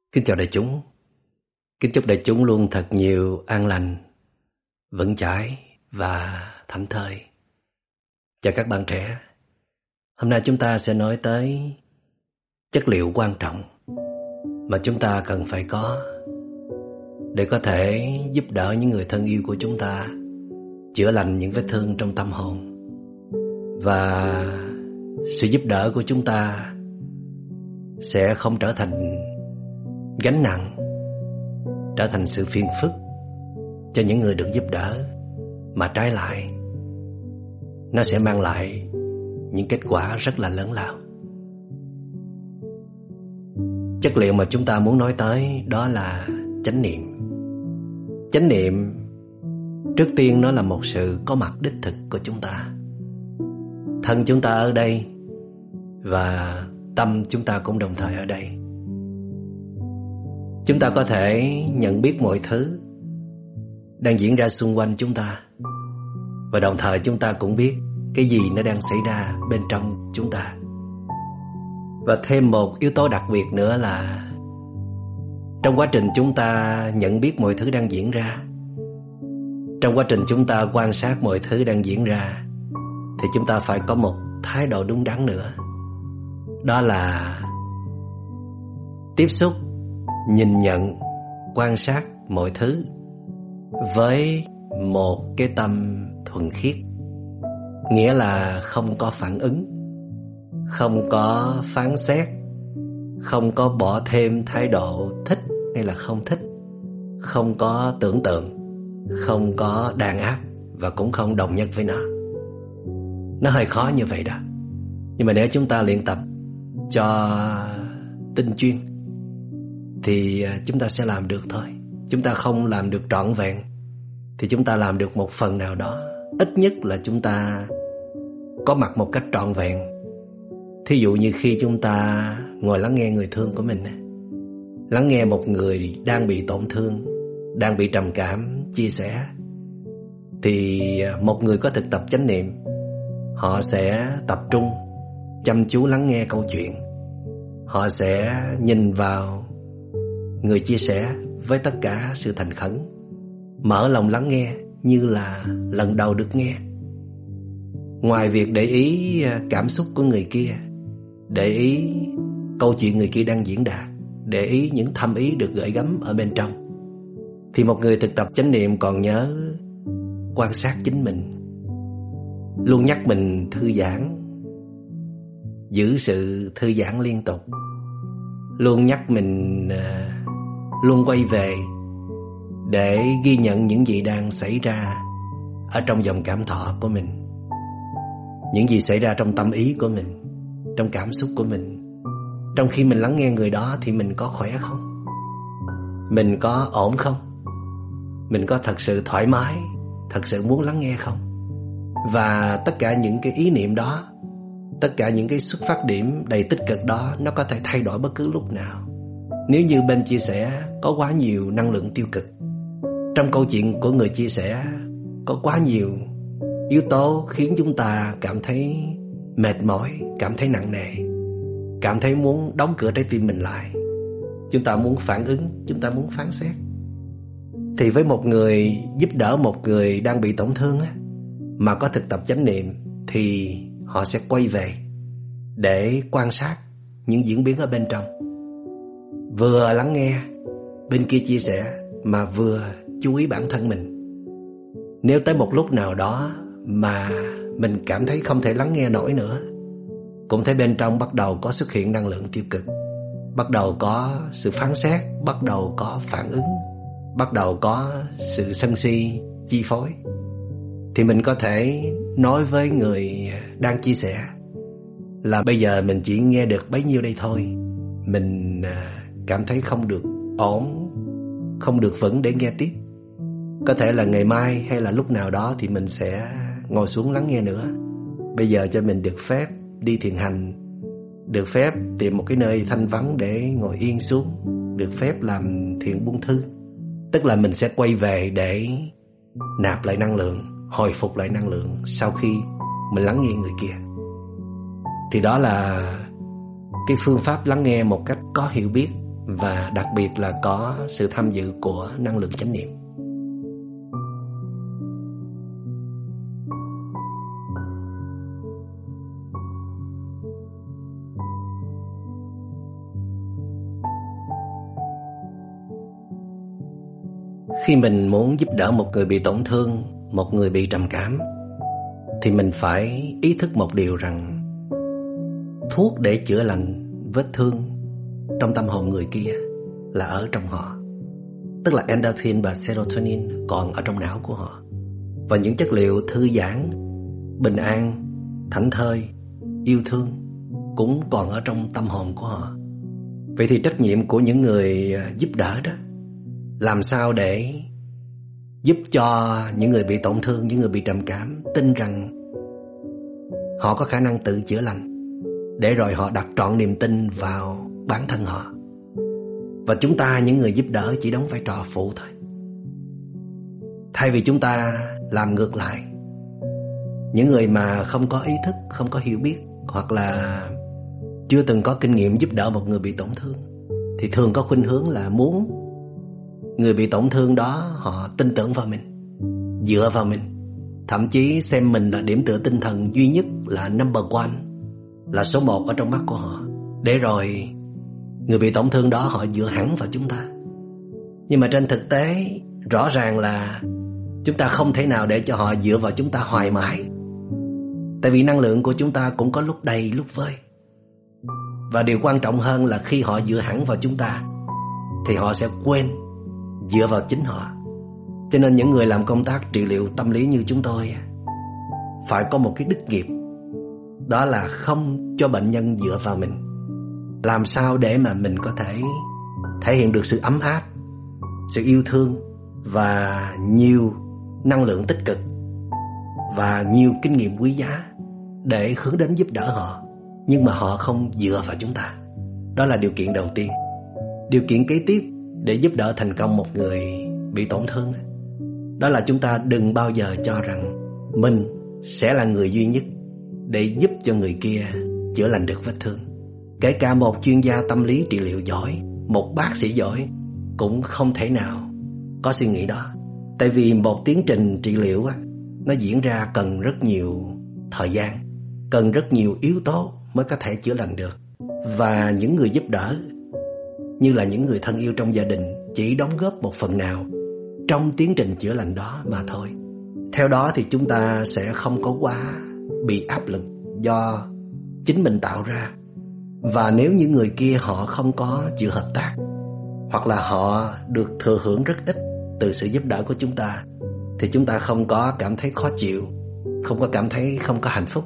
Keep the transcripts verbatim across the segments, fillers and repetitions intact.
Kính chào đại chúng. Kính chúc đại chúng luôn thật nhiều an lành, vững chãi và thảnh thơi. Chào các bạn trẻ. Hôm nay chúng ta sẽ nói tới chất liệu quan trọng mà chúng ta cần phải có để có thể giúp đỡ những người thân yêu của chúng ta chữa lành những vết thương trong tâm hồn. Và sự giúp đỡ của chúng ta sẽ không trở thành gánh nặng, trở thành sự phiền phức cho những người được giúp đỡ, mà trái lại nó sẽ mang lại những kết quả rất là lớn lao. Chất liệu mà chúng ta muốn nói tới đó là chánh niệm. Chánh niệm trước tiên nó là một sự có mặt đích thực của chúng ta. Thân chúng ta ở đây và tâm chúng ta cũng đồng thời ở đây. Chúng ta có thể nhận biết mọi thứ đang diễn ra xung quanh chúng ta, và đồng thời chúng ta cũng biết cái gì nó đang xảy ra bên trong chúng ta. Và thêm một yếu tố đặc biệt nữa là trong quá trình chúng ta nhận biết mọi thứ đang diễn ra, trong quá trình chúng ta quan sát mọi thứ đang diễn ra, thì chúng ta phải có một thái độ đúng đắn nữa. Đó là tiếp xúc, nhìn nhận, quan sát mọi thứ với một cái tâm thuần khiết. Nghĩa là không có phản ứng, không có phán xét, không có bỏ thêm thái độ thích hay là không thích, không có tưởng tượng, không có đàn áp và cũng không đồng nhất với nó. Nó hơi khó như vậy đó. Nhưng mà nếu chúng ta luyện tập cho tinh chuyên thì chúng ta sẽ làm được thôi. Chúng ta không làm được trọn vẹn thì chúng ta làm được một phần nào đó. Ít nhất là chúng ta có mặt một cách trọn vẹn. Thí dụ như khi chúng ta ngồi lắng nghe người thương của mình, lắng nghe một người đang bị tổn thương, đang bị trầm cảm chia sẻ, thì một người có thực tập chánh niệm, họ sẽ tập trung chăm chú lắng nghe câu chuyện. Họ sẽ nhìn vào người chia sẻ với tất cả sự thành khẩn, mở lòng lắng nghe như là lần đầu được nghe. Ngoài việc để ý cảm xúc của người kia, để ý câu chuyện người kia đang diễn đạt, để ý những thâm ý được gửi gắm ở bên trong, thì một người thực tập chánh niệm còn nhớ quan sát chính mình, luôn nhắc mình thư giãn, giữ sự thư giãn liên tục, luôn nhắc mình luôn quay về để ghi nhận những gì đang xảy ra ở trong dòng cảm thọ của mình, những gì xảy ra trong tâm ý của mình, trong cảm xúc của mình. Trong khi mình lắng nghe người đó thì mình có khỏe không? Mình có ổn không? Mình có thật sự thoải mái, thật sự muốn lắng nghe không? Và tất cả những cái ý niệm đó, tất cả những cái xuất phát điểm đầy tích cực đó, nó có thể thay đổi bất cứ lúc nào. Nếu như bên chia sẻ có quá nhiều năng lượng tiêu cực, trong câu chuyện của người chia sẻ có quá nhiều yếu tố khiến chúng ta cảm thấy mệt mỏi, cảm thấy nặng nề, cảm thấy muốn đóng cửa trái tim mình lại, chúng ta muốn phản ứng, chúng ta muốn phán xét, thì với một người giúp đỡ một người đang bị tổn thương á, mà có thực tập chánh niệm, thì họ sẽ quay về để quan sát những diễn biến ở bên trong, vừa lắng nghe bên kia chia sẻ mà vừa chú ý bản thân mình. Nếu tới một lúc nào đó mà mình cảm thấy không thể lắng nghe nổi nữa, cũng thấy bên trong bắt đầu có xuất hiện năng lượng tiêu cực, bắt đầu có sự phán xét, bắt đầu có phản ứng, bắt đầu có sự sân si chi phối, thì mình có thể nói với người đang chia sẻ là bây giờ mình chỉ nghe được bấy nhiêu đây thôi. Mình cảm thấy không được ổn, không được vững để nghe tiếp. Có thể là ngày mai hay là lúc nào đó thì mình sẽ ngồi xuống lắng nghe nữa. Bây giờ cho mình được phép đi thiền hành, được phép tìm một cái nơi thanh vắng để ngồi yên xuống, được phép làm thiền buông thư. Tức là mình sẽ quay về để nạp lại năng lượng, hồi phục lại năng lượng sau khi mình lắng nghe người kia. Thì đó là cái phương pháp lắng nghe một cách có hiểu biết, và đặc biệt là có sự tham dự của năng lượng chánh niệm. Khi mình muốn giúp đỡ một người bị tổn thương, một người bị trầm cảm, thì mình phải ý thức một điều rằng thuốc để chữa lành vết thương trong tâm hồn người kia là ở trong họ. Tức là endorphin và serotonin còn ở trong não của họ. Và những chất liệu thư giãn, bình an, thảnh thơi, yêu thương cũng còn ở trong tâm hồn của họ. Vậy thì trách nhiệm của những người giúp đỡ đó, làm sao để giúp cho những người bị tổn thương, những người bị trầm cảm tin rằng họ có khả năng tự chữa lành, để rồi họ đặt trọn niềm tin vào bản thân họ. Và chúng ta, những người giúp đỡ, chỉ đóng vai trò phụ thôi. Thay vì chúng ta làm ngược lại, những người mà không có ý thức, không có hiểu biết, hoặc là chưa từng có kinh nghiệm giúp đỡ một người bị tổn thương, thì thường có khuynh hướng là muốn người bị tổn thương đó họ tin tưởng vào mình, dựa vào mình, thậm chí xem mình là điểm tựa tinh thần duy nhất, là number one, là số một ở trong mắt của họ, để rồi người bị tổn thương đó họ dựa hẳn vào chúng ta. Nhưng mà trên thực tế, rõ ràng là chúng ta không thể nào để cho họ dựa vào chúng ta hoài mãi. Tại vì năng lượng của chúng ta cũng có lúc đầy lúc vơi. Và điều quan trọng hơn là khi họ dựa hẳn vào chúng ta thì họ sẽ quên dựa vào chính họ. Cho nên những người làm công tác trị liệu tâm lý như chúng tôi phải có một cái đức nghiệp, đó là không cho bệnh nhân dựa vào mình. Làm sao để mà mình có thể thể hiện được sự ấm áp, sự yêu thương và nhiều năng lượng tích cực và nhiều kinh nghiệm quý giá để hướng đến giúp đỡ họ, nhưng mà họ không dựa vào chúng ta. Đó là điều kiện đầu tiên. Điều kiện kế tiếp để giúp đỡ thành công một người bị tổn thương, đó là chúng ta đừng bao giờ cho rằng mình sẽ là người duy nhất để giúp cho người kia chữa lành được vết thương. Kể cả một chuyên gia tâm lý trị liệu giỏi, một bác sĩ giỏi cũng không thể nào có suy nghĩ đó. Tại vì một tiến trình trị liệu á, nó diễn ra cần rất nhiều thời gian, cần rất nhiều yếu tố mới có thể chữa lành được. Và những người giúp đỡ, như là những người thân yêu trong gia đình, chỉ đóng góp một phần nào trong tiến trình chữa lành đó mà thôi. Theo đó thì chúng ta sẽ không có quá bị áp lực do chính mình tạo ra. Và nếu như người kia họ không có chịu hợp tác, hoặc là họ được thừa hưởng rất ít từ sự giúp đỡ của chúng ta, thì chúng ta không có cảm thấy khó chịu, không có cảm thấy không có hạnh phúc.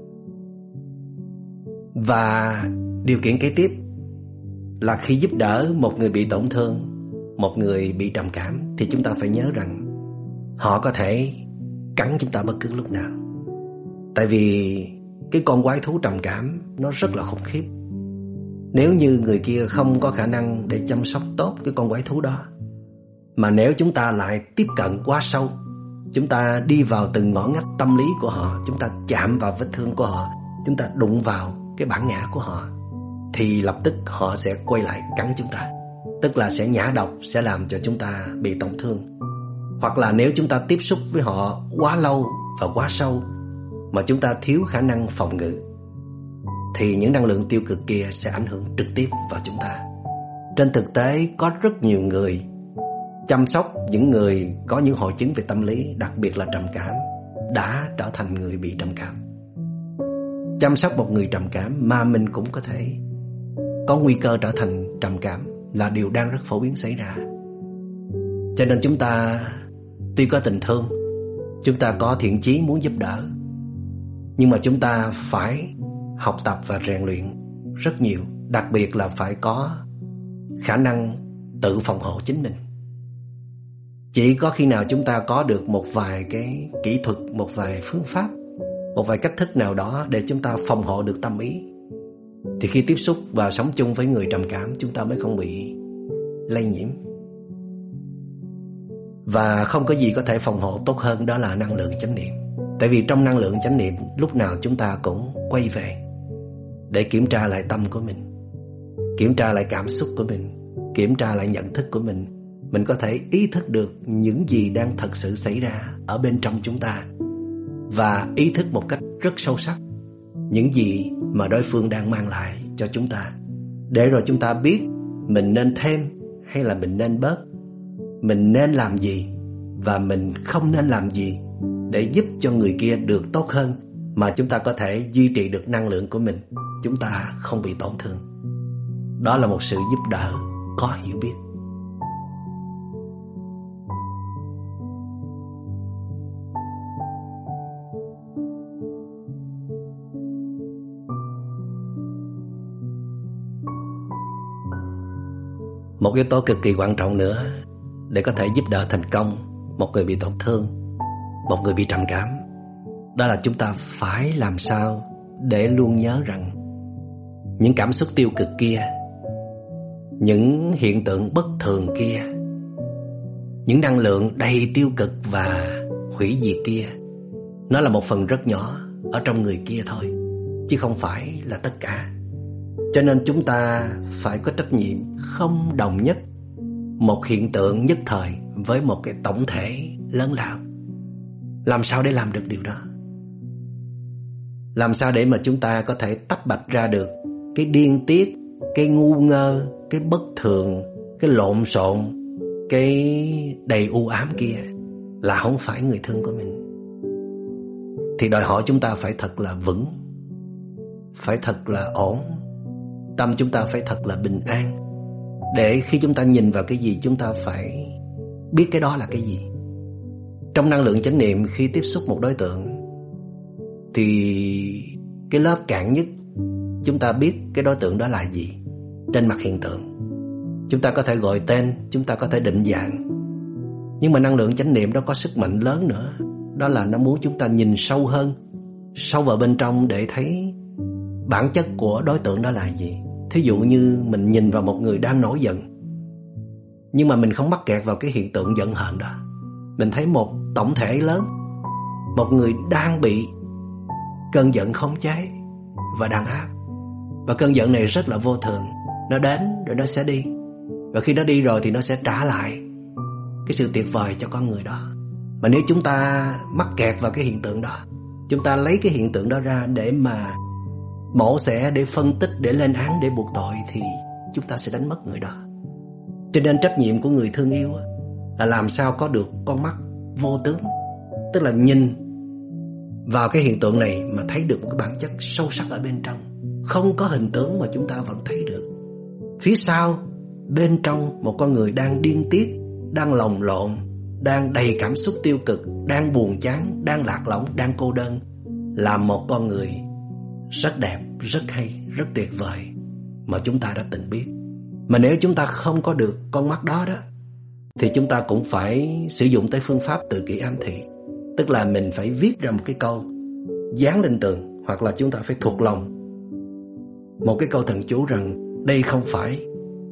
Và điều kiện kế tiếp là khi giúp đỡ một người bị tổn thương, một người bị trầm cảm, thì chúng ta phải nhớ rằng họ có thể cắn chúng ta bất cứ lúc nào. Tại vì cái con quái thú trầm cảm nó rất là khủng khiếp. Nếu như người kia không có khả năng để chăm sóc tốt cái con quái thú đó, mà nếu chúng ta lại tiếp cận quá sâu, chúng ta đi vào từng ngõ ngách tâm lý của họ, chúng ta chạm vào vết thương của họ, chúng ta đụng vào cái bản ngã của họ, thì lập tức họ sẽ quay lại cắn chúng ta. Tức là sẽ nhả độc, sẽ làm cho chúng ta bị tổn thương. Hoặc là nếu chúng ta tiếp xúc với họ quá lâu và quá sâu, mà chúng ta thiếu khả năng phòng ngự, thì những năng lượng tiêu cực kia sẽ ảnh hưởng trực tiếp vào chúng ta. Trên thực tế có rất nhiều người chăm sóc những người có những hội chứng về tâm lý, đặc biệt là trầm cảm, đã trở thành người bị trầm cảm. Chăm sóc một người trầm cảm mà mình cũng có thể có nguy cơ trở thành trầm cảm là điều đang rất phổ biến xảy ra. Cho nên chúng ta tuy có tình thương, chúng ta có thiện chí muốn giúp đỡ, nhưng mà chúng ta phải học tập và rèn luyện rất nhiều. Đặc biệt là phải có khả năng tự phòng hộ chính mình. Chỉ có khi nào chúng ta có được một vài cái kỹ thuật, một vài phương pháp, một vài cách thức nào đó để chúng ta phòng hộ được tâm ý, thì khi tiếp xúc và sống chung với người trầm cảm, chúng ta mới không bị lây nhiễm. Và không có gì có thể phòng hộ tốt hơn, đó là năng lượng chánh niệm. Tại vì trong năng lượng chánh niệm, lúc nào chúng ta cũng quay về để kiểm tra lại tâm của mình, kiểm tra lại cảm xúc của mình, kiểm tra lại nhận thức của mình. Mình có thể ý thức được những gì đang thật sự xảy ra ở bên trong chúng ta, và ý thức một cách rất sâu sắc những gì mà đối phương đang mang lại cho chúng ta, để rồi chúng ta biết mình nên thêm hay là mình nên bớt, mình nên làm gì và mình không nên làm gì để giúp cho người kia được tốt hơn, mà chúng ta có thể duy trì được năng lượng của mình, chúng ta không bị tổn thương. Đó là một sự giúp đỡ có hiểu biết. Một yếu tố cực kỳ quan trọng nữa để có thể giúp đỡ thành công một người bị tổn thương, một người bị trầm cảm, đó là chúng ta phải làm sao để luôn nhớ rằng những cảm xúc tiêu cực kia, những hiện tượng bất thường kia, những năng lượng đầy tiêu cực và hủy diệt kia, nó là một phần rất nhỏ ở trong người kia thôi, chứ không phải là tất cả. Cho nên chúng ta phải có trách nhiệm không đồng nhất một hiện tượng nhất thời với một cái tổng thể lớn lao. Làm sao để làm được điều đó? Làm sao để mà chúng ta có thể tách bạch ra được cái điên tiết, cái ngu ngơ, cái bất thường, cái lộn xộn, cái đầy u ám kia là không phải người thương của mình? Thì đòi hỏi chúng ta phải thật là vững, phải thật là ổn, tâm chúng ta phải thật là bình an, để khi chúng ta nhìn vào cái gì chúng ta phải biết cái đó là cái gì. Trong năng lượng chánh niệm, khi tiếp xúc một đối tượng thì cái lớp cạn nhất chúng ta biết cái đối tượng đó là gì trên mặt hiện tượng. Chúng ta có thể gọi tên, chúng ta có thể định dạng, nhưng mà năng lượng chánh niệm đó có sức mạnh lớn nữa. Đó là nó muốn chúng ta nhìn sâu hơn, sâu vào bên trong để thấy bản chất của đối tượng đó là gì. Thí dụ như mình nhìn vào một người đang nổi giận, nhưng mà mình không mắc kẹt vào cái hiện tượng giận hờn đó. Mình thấy một tổng thể lớn, một người đang bị cơn giận khống chế và đàn áp. Và cơn giận này rất là vô thường, nó đến rồi nó sẽ đi, và khi nó đi rồi thì nó sẽ trả lại cái sự tuyệt vời cho con người đó. Mà nếu chúng ta mắc kẹt vào cái hiện tượng đó, chúng ta lấy cái hiện tượng đó ra để mà mổ xẻ, để phân tích, để lên án, để buộc tội, thì chúng ta sẽ đánh mất người đó. Cho nên trách nhiệm của người thương yêu là làm sao có được con mắt vô tướng, tức là nhìn vào cái hiện tượng này mà thấy được một cái bản chất sâu sắc ở bên trong. Không có hình tướng mà chúng ta vẫn thấy được phía sau, bên trong một con người đang điên tiết, đang lồng lộn, đang đầy cảm xúc tiêu cực, đang buồn chán, đang lạc lõng, đang cô đơn, là một con người rất đẹp, rất hay, rất tuyệt vời mà chúng ta đã từng biết. Mà nếu chúng ta không có được con mắt đó đó, thì chúng ta cũng phải sử dụng tới phương pháp tự kỷ ám thị. Tức là mình phải viết ra một cái câu, dán lên tường, hoặc là chúng ta phải thuộc lòng một cái câu thần chú rằng đây không phải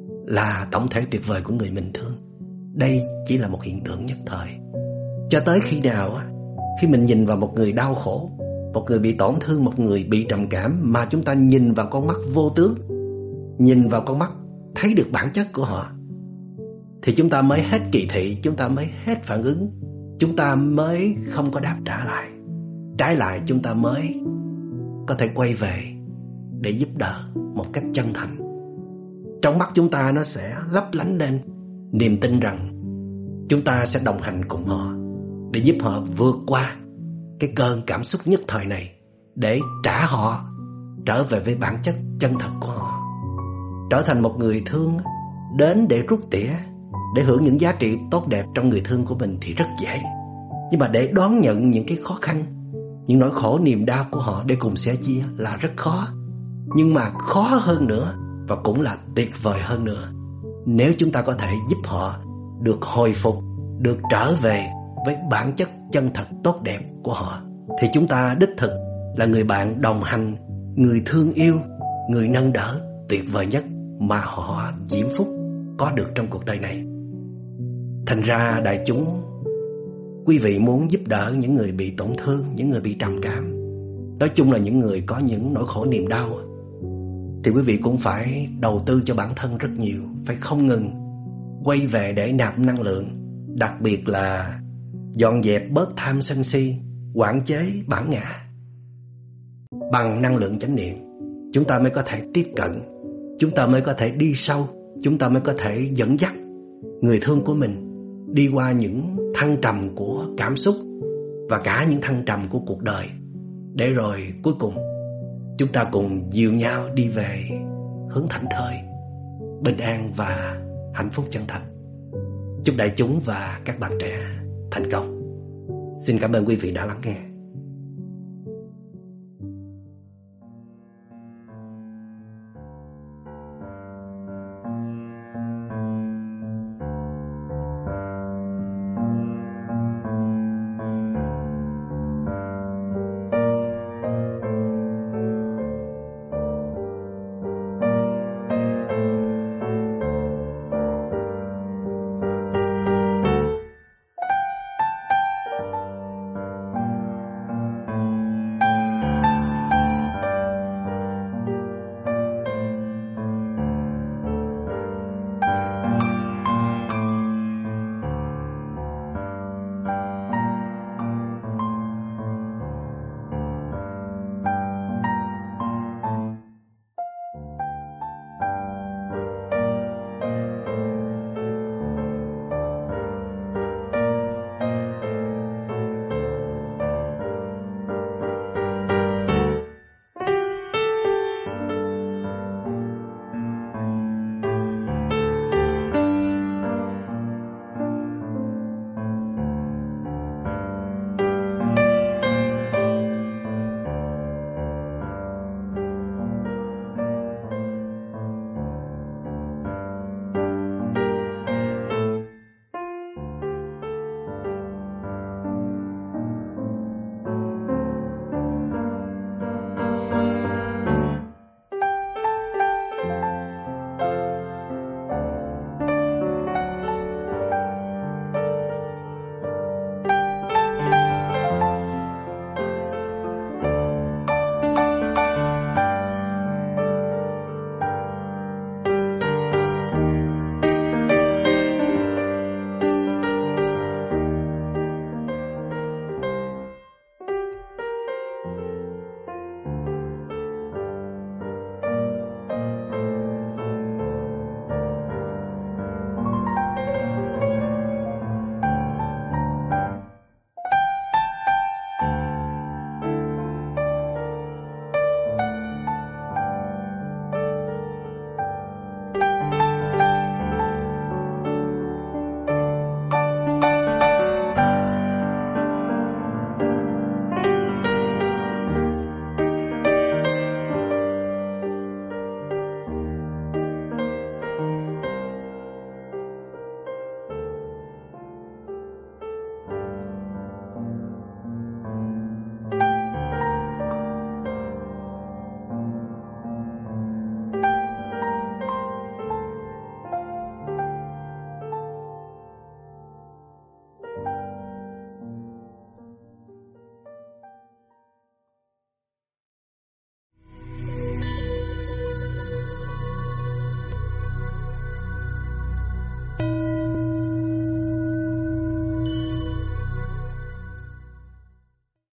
là tổng thể tuyệt vời của người mình thương, đây chỉ là một hiện tượng nhất thời. Cho tới khi nào á, khi mình nhìn vào một người đau khổ, một người bị tổn thương, một người bị trầm cảm, mà chúng ta nhìn vào con mắt vô tướng, nhìn vào con mắt thấy được bản chất của họ, thì chúng ta mới hết kỳ thị, chúng ta mới hết phản ứng, chúng ta mới không có đáp trả lại. Trái lại, chúng ta mới có thể quay về để giúp đỡ một cách chân thành. Trong mắt chúng ta nó sẽ lấp lánh lên niềm tin rằng chúng ta sẽ đồng hành cùng họ để giúp họ vượt qua cái cơn cảm xúc nhất thời này, để trả họ trở về với bản chất chân thật của họ. Trở thành một người thương đến để rút tỉa, để hưởng những giá trị tốt đẹp trong người thương của mình thì rất dễ. Nhưng mà để đón nhận những cái khó khăn, những nỗi khổ niềm đau của họ để cùng sẻ chia là rất khó. Nhưng mà khó hơn nữa, và cũng là tuyệt vời hơn nữa, nếu chúng ta có thể giúp họ được hồi phục, được trở về với bản chất chân thật tốt đẹp của họ, thì chúng ta đích thực là người bạn đồng hành, người thương yêu, người nâng đỡ tuyệt vời nhất mà họ diễm phúc có được trong cuộc đời này. Thành ra đại chúng, quý vị muốn giúp đỡ những người bị tổn thương, những người bị trầm cảm, nói chung là những người có những nỗi khổ niềm đau, thì quý vị cũng phải đầu tư cho bản thân rất nhiều, phải không ngừng quay về để nạp năng lượng, đặc biệt là dọn dẹp bớt tham sân si, quản chế bản ngã. Bằng năng lượng chánh niệm, chúng ta mới có thể tiếp cận, chúng ta mới có thể đi sâu, chúng ta mới có thể dẫn dắt người thương của mình đi qua những thăng trầm của cảm xúc và cả những thăng trầm của cuộc đời, để rồi cuối cùng chúng ta cùng dìu nhau đi về hướng thảnh thơi, bình an và hạnh phúc chân thật. Chúc đại chúng và các bạn trẻ thành công. Xin cảm ơn quý vị đã lắng nghe.